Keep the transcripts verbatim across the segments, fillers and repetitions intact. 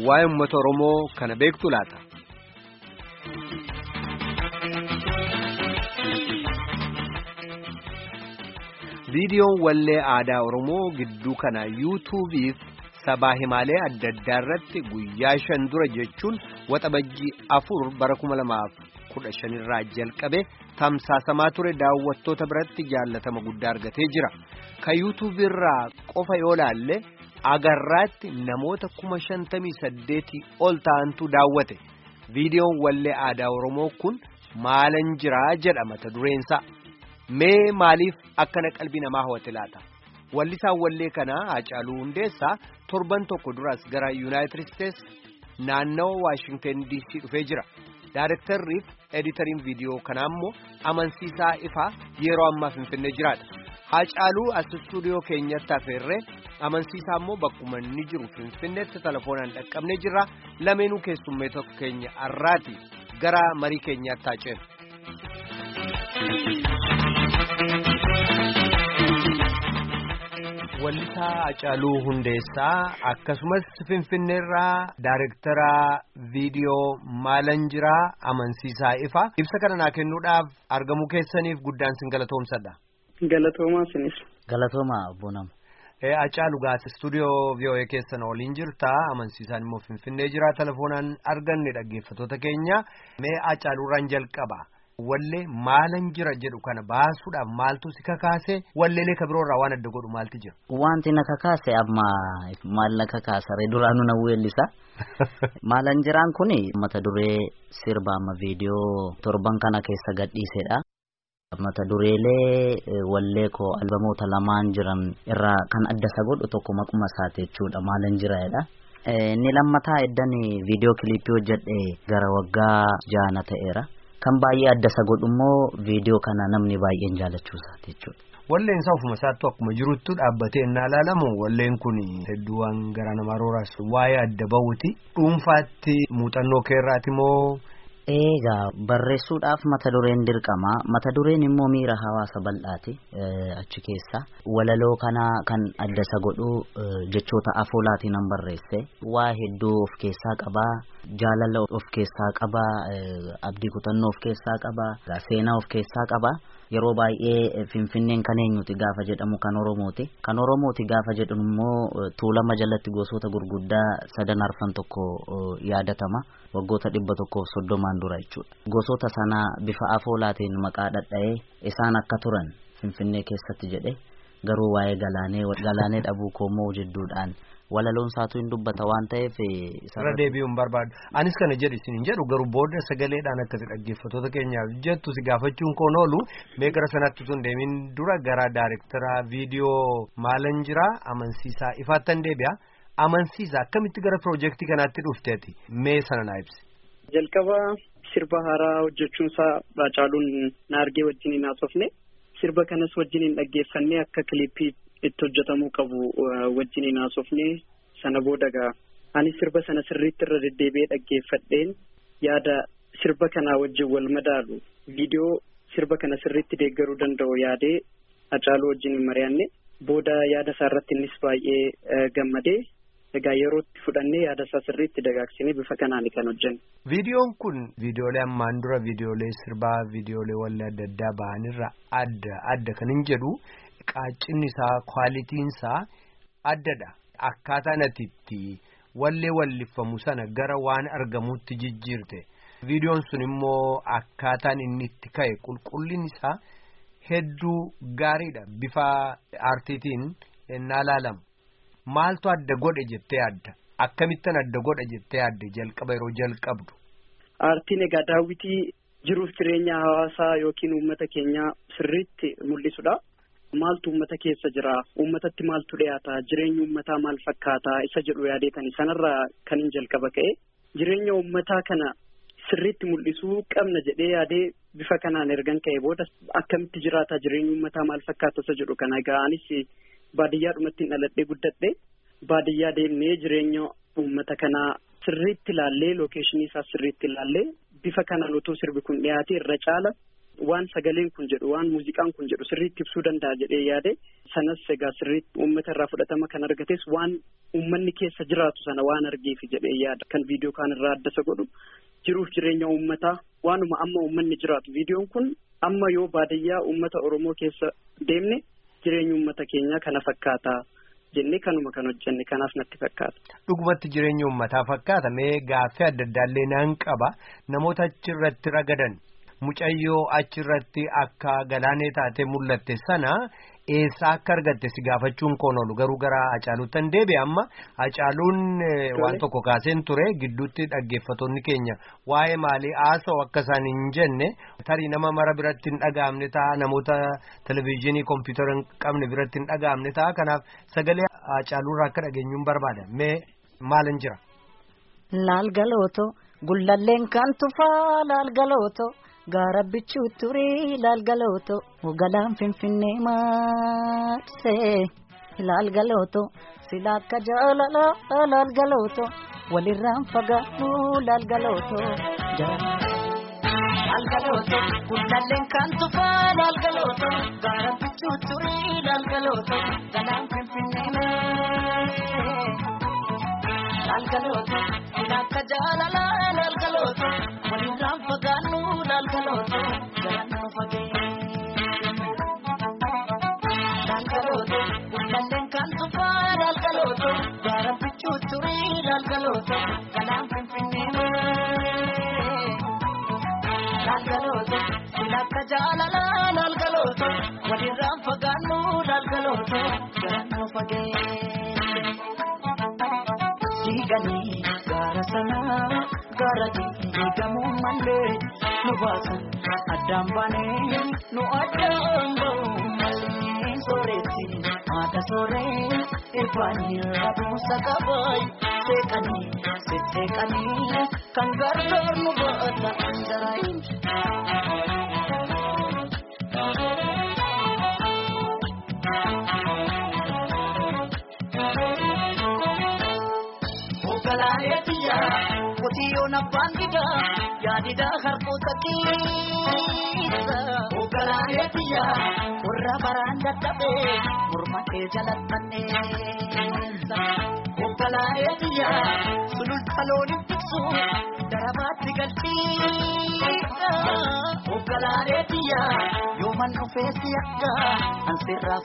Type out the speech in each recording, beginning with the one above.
waa'ee uummata Oromoo kana beektu laata? Viidiyoon wallee aadaa Oromoo gidduu kana yuutuubiif sabaa himaalee adda addaa irratti guyyaa shan dura jechuun waxabajjii afur bara kuma lamaaf kudha shan irraa jalqabe tamsaasamaa ture daawwattoota biratti jaallatama guddaa argatee jira. Ka yuutuubii irraa qofa yoo laalle agarraatti namoota kuma shantamii saddeetii ol ta'antu daawwate. Viidiyoon wallee aadaa Oromoo kun maalan jiraa jedha mata dureensaa. Mee maaliif akkana qalbii namaa hawwate laata? Wallisaan wallee kanaa Haacaaluu Hundeessaa torban tokko duras gara Yuunaayitid Isteets naannawa Waashingtan D C dhufee jira. Daarektarriif editariin viidiyoo kanaa immoo amansiisaa ifaa yeroo ammaa Finfinnee jiraadha. Haacaaluu as istuudiyoo keenyatti afeerree amansiisaa immoo bakkuma inni jiru Finfinneetti telefoonaan dhaqqabnee jirra. Lameenuu keessummee tokko keenya arraati gara marii keenyaatti haaceen. Wallisaa Haacaaluu Hundeessaa akkasumas Finfinneerraa Daarektara viidiyoo maalan jiraa amansiisaa ifa ibsa kana naa kennuudhaaf argamuu keessaniif guddaan sin galatoomsadha. Galatoomaa sinis. Galatoomaa abboonam. Haacaaluu gaas istuudiyoo V O A keessan waliin jirta amansiisaan immoo Finfinnee jira telefoonaan arganne dhaggeeffattoota keenya mee Haacaaluurraan jalqaba. Wallee maalan jira jedhu kana baasuudhaaf maaltu si kakaase walleelee kabiroorraa waan adda godhu maalti jira? Wanti na kakaase amma maal na kakaasare duraanuu na weellisa. Maalan jiraan kuni mata duree sirba amma viidiyoo torban kana keessa gadhiisedha. Mata dureelee wallee koo albamoota lamaan jiran irraa kan adda isa godhu tokko maquma isaati jechuudha maalan jiraadha. Inni lammataa eddan viidiyoo kilipii hojjedhe gara waggaa jaana ta'eera. Kan baay'ee adda isa godhu immoo viidiyoo kana namni baay'een jaallachuu isaati jechuudha. Walleen isaa ofuma isaatti akkuma jirutti dhaabbatee innaa ilaalamu walleen kun hedduu waan gara namaa rooraas waa'ee adda ba'uuti. Dhuunfaatti muuxannoo keerraati moo? Eegaa barreessuudhaaf mata dureen dirqama. Mata dureen immoo miira hawaasa bal'aati achi keessa. Walaloo kana kan adda isa godhu jechoota afoolaatiin nan barreesse. Waa hedduu of keessaa qabaa. Jaalala of keessaa qabaa. Abdii kutannoo of keessaa qabaa. Seenaa of keessaa qabaa. Yeroo baay'ee Finfinneen kan eenyuti gaafa jedhamu kan Oromooti. Kan Oromooti gaafa jedhamu immoo tuulama jalatti gosoota gurguddaa sadan arfan tokko yaadatama. Waggoota dhibba tokkoof soddomaan dura jechuudha. Gosoota sana bifa afoolaatiin maqaa dhadha'ee isaan akka turan Finfinnee keessatti jedhe garuu waa'ee galaanee galaanee dhabuu koomoo jidduudhaan walaloon isaatu hin dubbata waan ta'eef irra deebi'uun barbaadu. Anis kana jedhu isin hin jedhu garuu booda sagaleedhaan akkasi dhaggeeffattoota keenyaaf jettu si gaafachuun koon oolu mee gara sanatti tun deemin dura gara daarektara viidiyoo maalan jiraa amansiisaa ifaattan deebi'a. Amansiisa akkamitti gara piroojeektii kanaatti dhufteeti mee sana naa ibsi. Jalqaba sirba haaraa hojjechuun isaa Haacaaluun na argee wajjin hin haasofne sirba kanas wajjin hin dhaggeeffanne akka kilipii itti hojjetamuu qabu wajjin hin haasofne sana booda gaa ani sirba sana sirriitti irra deddeebi'ee dhaggeeffadheen yaada sirba kanaa wajjin wal madaalu viidiyoo sirba kana sirriitti deeggaruu danda'u yaadee Haacaaluu wajjin hin mari'anne booda yaada isaa irratti innis baay'ee gammadee. Egaa yerootti fudhannee yaada isaa sirriitti dagaagsinee bifa kanaan kan hojjenne. Viidiyoon kun viidiyoolee ammaan dura viidiyoolee sirbaa viidiyoolee wallee adda addaa ba'anirra adda adda kan hin jedhu qaaccinni isaa kwaalitiin isaa addadha. Akkaataan ati itti wallee walliffamu sana gara waan argamuutti jijjiirte. Viidiyoon sun immoo akkaataan inni itti ka'e qulqullin isaa hedduu gaariidha. Bifa aartiitiin innaa ilaalamu. Maaltu adda godhe jettee yaadda? Akkamittan adda godhe jettee yaadde jalqaba yeroo jalqabdu? Aartiin egaa daawwitii jiruuf jireenya hawaasaa yookiin uummata keenyaa sirriitti mul'isudha. Maaltu uummata keessa jira? Uummatatti maaltu dhiyaata? Jireenyi uummataa maal fakkaata? Isa jedhu yaadeetani sanarraa kan hin jalqaba ka'e. Jireenya uummataa kana sirriitti mul'isuu qabna jedhee yaadee bifa kanaan ergan ka'e booda akkamitti jiraata? Jireenyi uummataa maal fakkaata? Isa jedhu kana egaa anis baadiyyaadhumatti dhaladhee guddadhe baadiyyaa deemnee jireenya uummata kanaa sirriitti ilaallee lookeeshinii isaa sirriitti ilaallee bifa kanaan utuu sirbi kun dhiyaate irra caala waan sagaleen kun jedhu waan muuziqaan kun jedhu sirriitti ibsuu danda'a jedhee yaade sanas egaa sirriitti uummata irraa fudhatama kan argates waan uummanni keessa jiraatu sana waan argeef jedhee yaada kan viidiyoo kaan irraa adda isa godhu jiruuf jireenya uummataa waanuma amma uummanni jiraatu viidiyoon kun amma yoo baadiyyaa uummata Oromoo keessa deemne jireenya uummata keenyaa kana fakkaata jennee kanuma kan hojjenne kanaaf natti fakkaata. Dhugumatti jireenya uummataa fakkaata mee gaaffii adda addaallee naan qaba namoota achirratti ragadan mucayyoo achirratti akka galaanee taatee mul'atte sana eessa akka argatte si gaafachuun koon oolu garuu gara Hacaaluuttan deebi'e amma Hacaaluun waan tokko kaaseen ture gidduutti dhaggeeffattoonni keenya waa'ee maalii haasa'u akka isaan hin jenne tarii nama mara biratti hin dhaga'amne ta'a namoota televizyiinii kompiitara hin qabne biratti hin dhaga'amne ta'a kanaaf sagalee Hacaaluurraa akka dhageenyuun barbaada mee maalin jira. Laal galooto gullalleen kan tufaa laal galooto. Gaara bichuu turii laal galooto galaan finfinnee maarsee laal galooto sila akka jaalala laal galooto walirraan fagaatu laal galooto laal galooto gullalleen kan tufaa laal galooto gaara bichuu turii laal galooto galaan finfinnee maarsee laal galooto sila akka jaalala laal galooto walirraan fagaatu laal galooto galaan fagee laal galooto gullalleen kan tufaa laal galooto gaara bichuu turii laal galooto galaan finfinnee laal galooto sila akka jaalala laal galooto walirraan fagaatu laal galooto galaan fagee diiganii gaara sanaa gaara diigamuu malee nu baasan addaan baanee nu addaan ba'uu malee sooretti haadha sooree irbaanii aduusa qabaay seeqanii sesseeqanii kan gargaar nu baata andaraayin. Galaanetiya kutiyo na bandida yaadida harkoota keessa. Galaanetiya warra baraan dadhabee morma kee jalattanneessa. Galaanetiya sululta looniin tiksu darabaatti galchiidha. Galaanetiya yooman dhufeessi akka ansirraa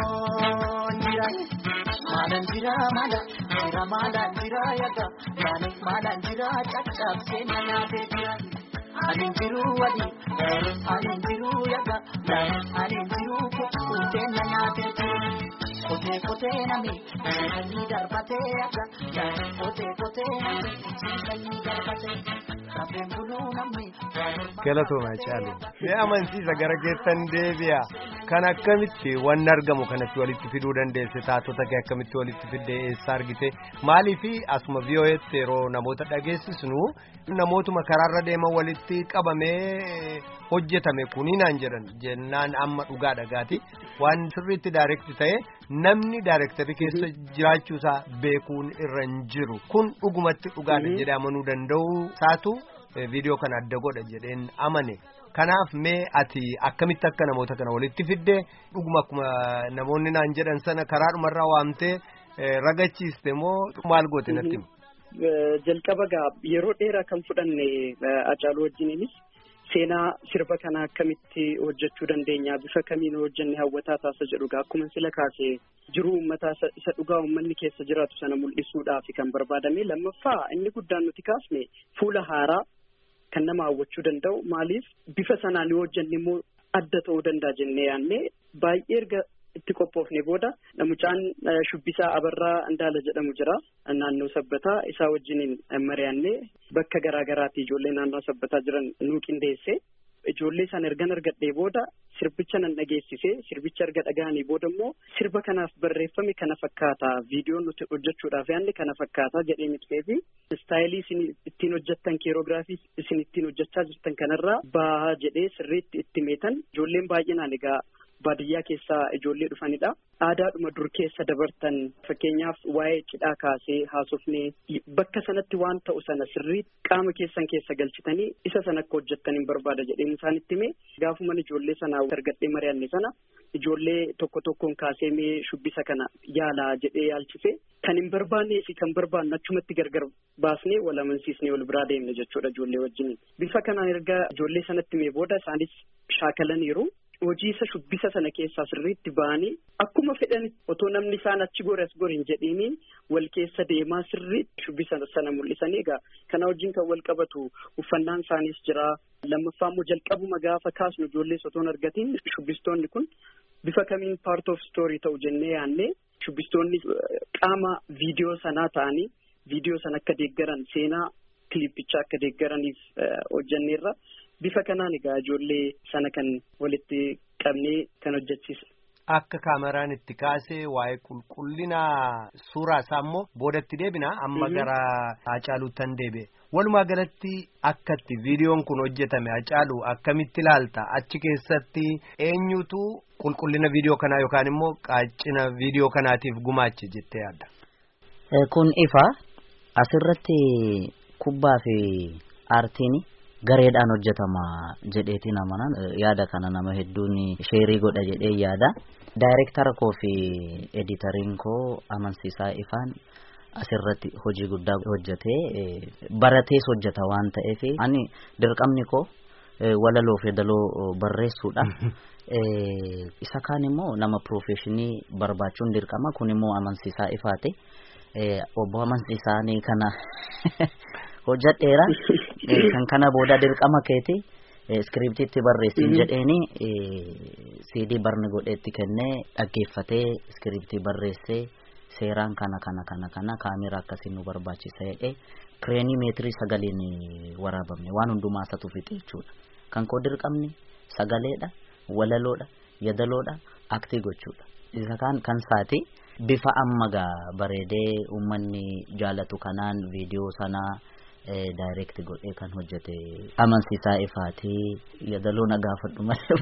fagoon jira. Maalaan jira maala jira maalaan jira yaga maalaan maalaan jira caccab seena nyaatee jira. Anin jiru wali anin jiru yaga anin jiru kutu seena nyaatee jira. Kotee kotee nami sanyii darbatee yaga kotee kotee nami sanyii darbatee rafeen buluu nami. Galatooma Hacaaluu mee amansiisa gara keessan deebi'a kan akkamitti wanni argamu kanatti walitti fiduu dandeesse taatota kee akkamitti walitti fiddee eessa argite maaliifi asuma V O Aatti yeroo namoota dhageessisnu namootuma karaarra deeman walitti qabamee hojjetame kuniinaan jedhan jennaan amma dhugaa dhagaati waan sirriitti daayirekti ta'e namni daayirektarii keessa jiraachuusaa beekuun irra hin jiru kun dhugumatti dhugaadha jedhee amanuu danda'u saatu viidiyoo kana adda godha jedheen amane kanaaf mee ati akkamitti akka namoota kana walitti fiddee dhuguma akkuma namoonni naan jedhan sana karaadhumarraa waamtee ragachiiste moo maal goote natti? Jalqaba gaa yeroo dheeraa kan fudhanne Hacaaluu wajjiniinis seenaa sirba kana akkamitti hojjechuu dandeenya bifa kamiin hojjenne hawwataa taasisa jedhu gaa akkuma sila kaasee jiru uummataa isa dhugaa uummanni keessa jiraatu sana mul'isuudhaaf kan barbaadame lammaffaa inni guddaan nuti kaasne fuula haaraa kan nama hawwachuu danda'u maaliif bifa sanaan yoo hojjenne immoo adda ta'uu danda'a jennee yaadne baay'ee erga itti qophoofne booda namucaan shubbisaa Abarraa Andaala jedhamu jira naannoo Sabbataa isaa wajjiniin mari'annee bakka garaa garaatti ijoollee naannoo Sabbataa jiran nuu qindeesse ijoollee sana ergan argadhee booda sirbicha nan dhageessise sirbicha erga dhaga'anii booda immoo sirba kanaaf barreeffame kana fakkaata viidiyoon nuti hojjechuudhaaf yaadne kana fakkaata jedhee nuti fi istaayilii isin ittiin hojjettan keeroogiraafii isin ittiin hojjechaa jirtan kanarraa bahaa jedhee sirriitti itti meetan ijoolleen baay'inaan egaa baadiyyaa keessaa ijoollee dhufanidha. Aadaadhuma dur keessa dabartan fakkeenyaaf waa'ee cidhaa kaasee haasofnee bakka sanatti waan ta'u sana sirriitti qaama keessan keessa galchitanii isa sana akka hojjettaniin barbaada jedheen isaanitti himee gaafuman ijoollee sana argadhee mari'anne sana ijoollee tokko tokkoon kaasee mee shubbisa kana yaalaa jedhee yaalchise kan hin barbaannee fi kan barbaannu achumatti gargar baasnee wal amansiisnee wal biraa deemne jechuudha ijoollee wajjin. Bifa kanaan erga ijoollee sanatti himee booda isaanis shaakalaniiru. Hojii isa shubbisa sana keessaa sirriitti ba'anii akkuma fedhan otoo namni isaan achi gore as gore hin jedhiin wal keessa deemaa sirriitti shubbisa sana mul'isanii egaa kana wajjin kan wal qabatu uffannaan isaaniis jira. Lammaffaa immoo jalqabuma gaafa kaasnu ijoollee otoo hin argatiin shubbistoonni kun bifa kamiin part of story ta'u jennee yaannee shubbistoonni qaama viidiyoo sanaa ta'anii viidiyoo sana akka deeggaran seenaa kilippichaa akka deeggaraniif hojjenneerra. Bifa kanaan egaa ijoollee sana kan walitti qabnee kan hojjechiisa. Akka kaameraan itti kaasee waa'ee qulqullina suuraa isaa immoo boodatti deebina amma gara Hacaaluuttan deebi'e. Walumaa galatti akkatti viidiyoon kun hojjetame Hacaaluu akkamitti ilaalta? Achi keessatti eenyutu qulqullina viidiyoo kanaa yookaan immoo qaacina viidiyoo kanaatiif gumaache jettee yaadda? Kun ifa asirratti kubbaa fi aartiin gareedhaan hojjetama jedheetiin amanan yaada kana nama hedduun sheerii godha jedhee yaada. Daayirektara koo fi editariin koo amansiisaa ifaan asirratti hojii guddaa hojjetee baratees hojjeta waan ta'eef ani dirqamni koo walaloo fi daloo barreessuudha. Isa kaan immoo nama profeshinii barbaachuun dirqama. Kun immoo amansiisaa ifaati. Obbo amansiisaanii kana hojjedheera kan kana booda dirqama keeti iskiriptiitti barreessin jedheeni CD barni godheetti kennee dhaggeeffatee iskiriptii barreessee seeraan kana kana kana kana kaameraa akkasiin nu barbaachisa jedhee kireenii meetirii sagaliin waraabamne waan hundumaa isatu fixe jechuudha. Kan koo dirqamni sagaleedha, walaloodha, yadaloodha, aktii gochuudha. Isa kan kan saati bifa ammagaa bareedee uummanni jaalatu kanaan viidiyoo sanaa direct godhee kan hojjete amansiisaa ifaati. Yadaloo na gaafadhu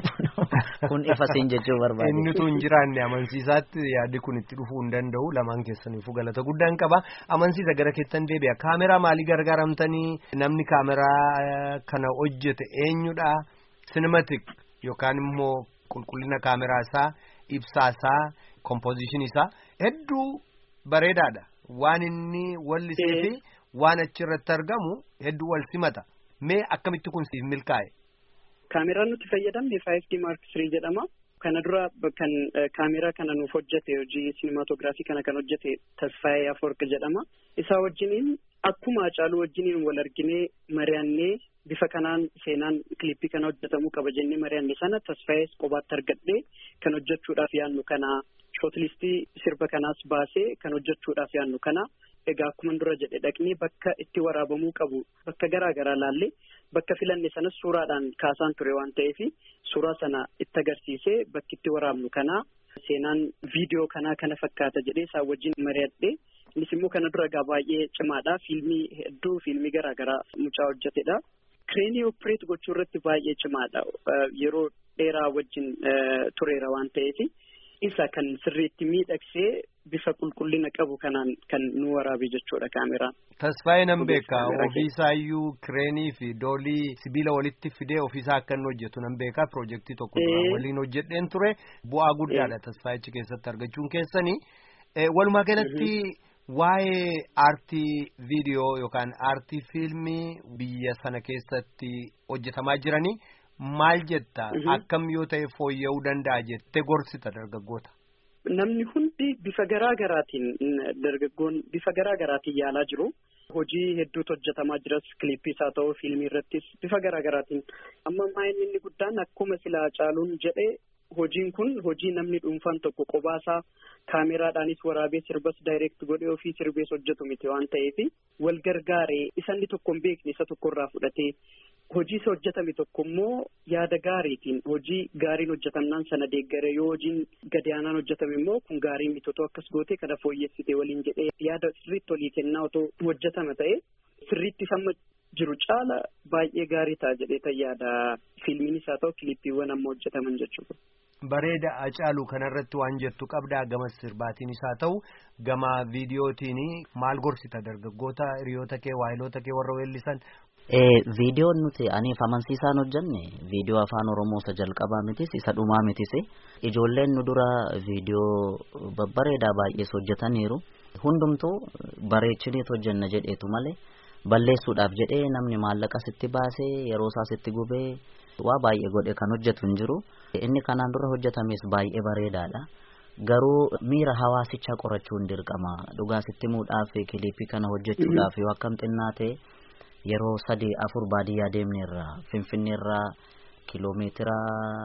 malee kun ifa siin jechuu barbaade. Inni tun hin jiraanne amansiisaatti yaadi kun itti dhufuu hin danda'u. Lamaan keessaniifuu galata guddaan qaba. Amansiisa gara keessan deebi'a. Kaameraa maalii gargaaramtanii? Namni kaameraa kana hojjete eenyudha? Cinematic yookaan immoo qulqullina kaameraa isaa, ibsaa isaa, composition isaa hedduu bareedaadha. Waan inni wallisee fi waan achirratti argamu hedduu wal simata. Mee akkamitti kun siif milkaa'e? Kaameraan nuti fayyadamne five D Mark three jedhama. Kana dura kan kaameraa kana nuuf hojjete hojii sinematografii kana kan hojjete Tasfaayee Aforq jedhama. Isaa wajjiniin akkuma Hacaaluu wajjiniin wal arginee mari'annee bifa kanaan seenaan kilippii kana hojjetamuu qaba jennee mari'anne sana Tasfaayee qobaatti argadhee kan hojjechuudhaaf yaannu kana shortlistii sirba kanaas baasee kan hojjechuudhaaf yaannu kana egaa akkuma dura jedhe dhaqnee bakka itti waraabamuu qabu bakka garaa garaa laallee bakka filanne sanas suuraadhaan kaasaan ture waan ta'eef suuraa sana itti agarsiisee bakki itti waraabnu kana seenaan viidiyoo kanaa kana fakkaata jedhee isaa wajjin mari'adhee innis immoo kana dura egaa baay'ee cimaadha. Fiilmii hedduu fiilmii garaa garaa mucaa hojjetedha. Kireenii opereet gochuu irratti baay'ee cimaadha. Yeroo dheeraa wajjin tureera waan ta'eef isa kan sirriitti miidhagsee bifa qulqullina qabu kanaan kan nu waraabe jechuudha kaameraan. Tasfaayee nan beeka ofiisaayyuu kireenii fi doolii sibiila walitti fidee ofiisaa akka inni hojjetu nan beeka. Piroojeektii tokko waliin hojjedheen ture. Bu'aa guddaadha Tasfaayichi keessatti argachuun keessanii. Walumaa galatti waa'ee aartii viidiyoo yookaan aartii fiilmii biyya sana keessatti hojjetamaa jiranii maal jetta? Akkam yoo ta'e fooyya'uu danda'a jettee gorsita dargaggoota? Namni hundi bifa garaa garaatiin dargaggoon bifa garaa garaatiin yaalaa jiru. Hojii hedduutu hojjetamaa jiras kiliippiis haa ta'u fiilmii irrattis bifa garaa garaatiin. Amma maayini inni guddaan akkuma silaa Hacaaluun jedhee hojiin kun hojii namni dhuunfaan tokko qobaasaa kaameraadhaanis waraabee sirbas direct godhee ofii sirbees hojjetu miti waan ta'eef wal gargaaree isanni tokko hin beekne isa tokkorraa fudhatee hojii isa hojjetame tokko immoo yaada gaariitiin hojii gaariin hojjetamnaan sana deeggaree yoo hojiin gadi aanaan hojjetame immoo kun gaarii miti otoo akkas gootee kana fooyyessitee waliin jedhee yaada sirriitti olii kennaa otoo hojjetame ta'e sirriitti samma jiru caala baay'ee gaarii ta'a jedhee yaada fiilmiinis haa ta'u kilippiiwwan amma hojjetaman jechuudha. Bareeda Hacaaluu kanarratti waan jettu qabdaa gama sirbaatiin isaa ta'u gama viidiyootiin maal gorsita dargaggoota hiriyoota kee waayiloota kee warra weellisan. Viidiyoon nuti aniif amansiisaan hojjenne viidiyoo afaan Oromoo isa jalqabaa mitis isa dhumaa mitis ijoolleen nu dura viidiyoo babbareedaa baay'ees hojjetaniiru hundumtuu bareechiniit hojjenna jedheetu malee balleessuudhaaf jedhee namni maallaqa sitti baasee yeroo isaa sitti gubee waa baay'ee godhe kan hojjetu hin jiru. Inni kanaan dura hojjetames baay'ee bareedaadha. Garuu miira hawaasichaa qorachuun dirqama. Dhugaa sitti muudhaaf kiliipii kana hojjechuudhaaf yoo akkam xinnaa ta'e yeroo sadii afur baadiyyaa deemneerra Finfinneerraa kiiloomeetira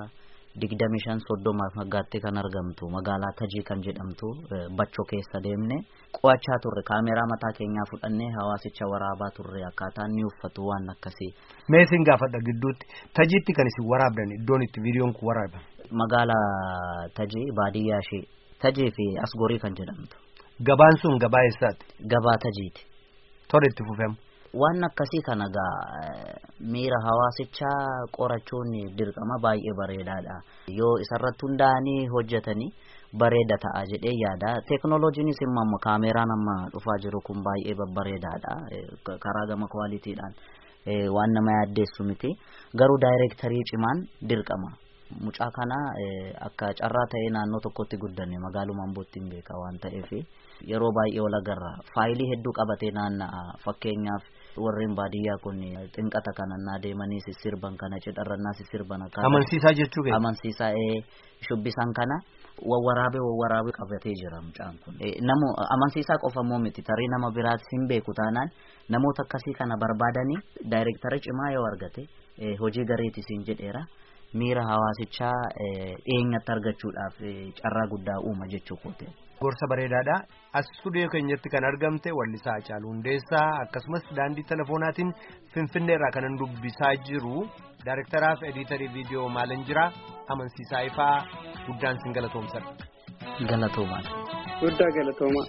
digdami shan soddomaaf maggaatti kan argamtu magaalaa Tajii kan jedhamtu Bachoo keessa deemne qo'achaa turre kaameraa mataa keenyaa fudhannee hawaasicha waraabaa turre akkaataa inni uffatu waan akkasii. Mee isin gaafadha gidduutti Tajiitti kan isin waraabdan iddoon itti viidiyoon kun waraabame. Magaalaa Tajii baadiyyaa ishee Tajii fi Asgorii kan jedhamtu. Gabaan sun gabaa eessaati? Gabaa Tajiiti. Tole itti fufeemu. Waan akkasii kana gaa miira hawaasichaa qorachuun dirqama baay'ee bareedaadha. Yoo isarratti hundaa'anii hojjetanii bareeda ta'a jedhee yaada. Teekinooloojiinis immoo amma kaameraan amma dhufaa jiru kun baay'ee babbareedaadha. Karaa gama kwaalitiidhaan waan nama yaaddeessu miti. Garuu daayireektarii cimaan dirqama. Mucaa kana akka carraa ta'ee naannoo tokkotti guddanne magaaluma Ambootti hin beeka waan ta'eef yeroo baay'ee wal agarra. Faayilii hedduu qabatee naanna'a. Fakkeenyaaf warreen baadiyyaa kun xinqata kanannaa deemanii sissirban kana cidharrannaa sissirban akka amansiisaa jechuu beeku. Amansiisaa shubbisan kana wawwaraabee wawwaraabee qabatee jira mucaan kun. Namu amansiisaa qofa moo miti tarii nama biraas hin beeku taanaan namoota akkasii kana barbaadanii daayireektara cimaa yoo argate hojii gareetis hin jedheera. Miira hawaasichaa dhiyeenyatti argachuudhaaf carraa guddaa uuma jechuu kootee. Gorsa bareedaadha. As stuudiyoo keenyatti kan argamte wallisaa Hacaaluu Hundeessaa akkasumas daandii telefoonaatiin Finfinneerraa kanan dubbisaa jiru daayireektaraaf ediitarii viidiyoo maalan jira amansiisaa ifaa guddaan sin galatoomsan. Galatoomaa. Guddaa galatoomaa.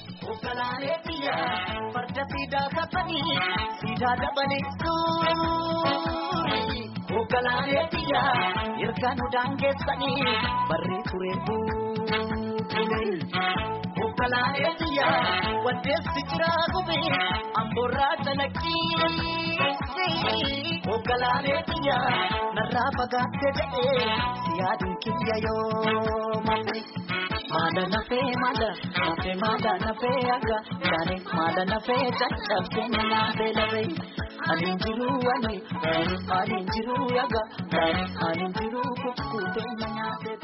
Ogalaalee biyyaa ergaan daangeessanii barree turee buutee. Ogalaalee biyyaa waddeessi jiraa gubee amboorraa calaqqee. Ogalaalee biyyaa narraa fagaattee jedhee siyaaduu kiyya yoo malee. Maada nafee maada nafee maada nafee aga yaane maada nafee caccabsee nyaatee lafee. Anin jiru ani, anin jiru yaga, anin jiru kukkutee nyaatee.